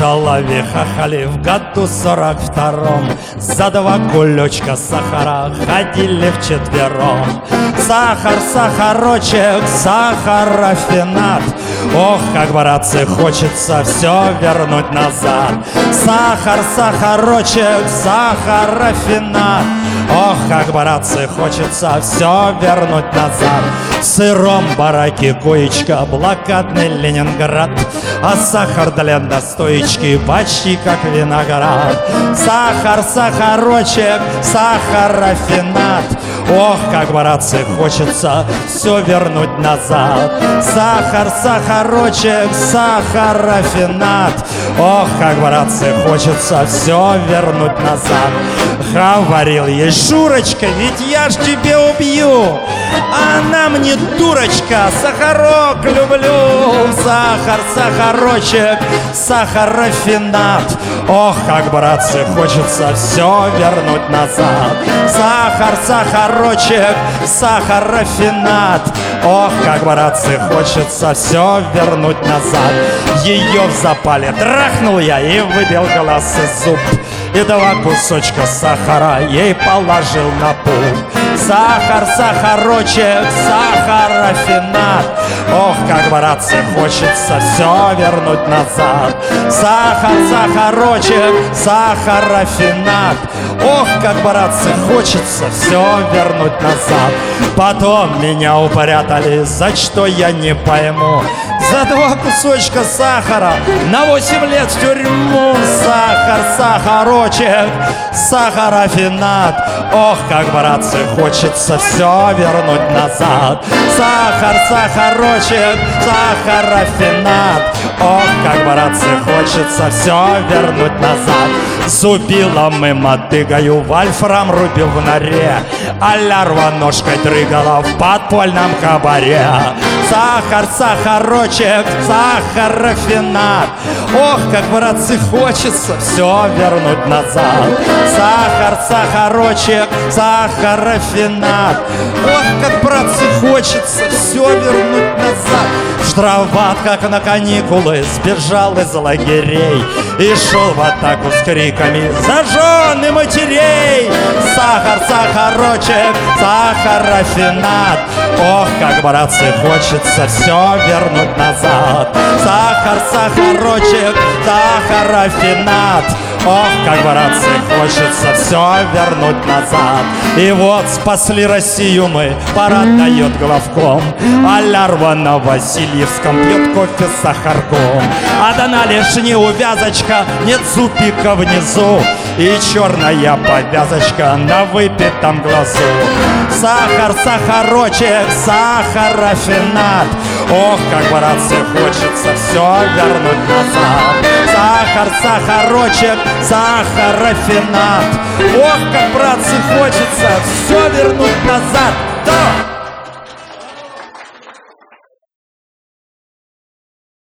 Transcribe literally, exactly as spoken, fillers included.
Соловьи хохали в году сорок втором, за два кулечка сахара ходили вчетвером. Сахар, сахарочек, сахар-рафинад. Ох, как, братцы, хочется все вернуть назад. Сахар, сахарочек, сахар-рафинад. Ох, как, братцы, хочется все вернуть назад. В сыром бараке коечка, блокадный Ленинград, а сахар для настоечки почти как виноград. Сахар, сахарочек, сахар-рафинад. Ох, как, братцы, хочется все вернуть назад. Сахар, сахарочек, сахар-рафинад. Ох, как, братцы, хочется все вернуть назад. Говорил ей: Шурочка, ведь я ж тебя убью. Она мне: дурочка, сахарок люблю. Сахар, сахарочек, сахар-рафинад. Ох, как, братцы, хочется все вернуть назад. Сахар, сахарочек, сахар-рафинад. Ох, как, братцы, хочется все вернуть назад. Ее в запале трахнул я и выбил глаз из зуб, и два кусочка сахара ей положил на пуп. Сахар, сахарочек, сахар-рафинад. Ох, как, братцы, хочется все вернуть назад. Сахар, сахарочек, сахар-рафинад. Ох, как, братцы, хочется все вернуть назад. Потом меня упрятали, за что я не пойму, за два кусочка сахара на восемь лет в тюрьму. Сахар, сахарочек, сахар-рафинад. Ох, как, братцы, хочется все вернуть назад. Сахар, сахарочек, сахар-рафинад. Ох, как, братцы, хочется все вернуть назад. Зубилом и мотыгою вольфрам рубил в норе, а лярва ножкой дрыгала в подпольном кабаре. Сахар, сахарочек, сахар-рафинад. Ох, как, братцы, хочется все вернуть назад. Сахар, сахарочек, сахар-рафинад. Ох, как, братцы, хочется все вернуть назад. Штрафбат, как на каникулы, сбежал из лагерей и шел в атаку с криками: за жены матерей! Сахар, сахарочек, сахар-рафинад. Ох, как, братцы, хочется все вернуть назад. Сахар, сахарочек, сахар-рафинад. Ох, как, братцы, хочется все вернуть назад. И вот спасли Россию мы, парад дает главком, а лярва на Васильевском пьет кофе с сахарком. А да на лишне увязочка, нет зубика внизу, и черная повязочка на выпитом глазу. Сахар, сахарочек, сахар-рафинад. Ох, как, братцы, хочется все вернуть назад. Сахар, сахарочек, сахар-рафинад. Ох, как, братцы, хочется все вернуть назад. Да!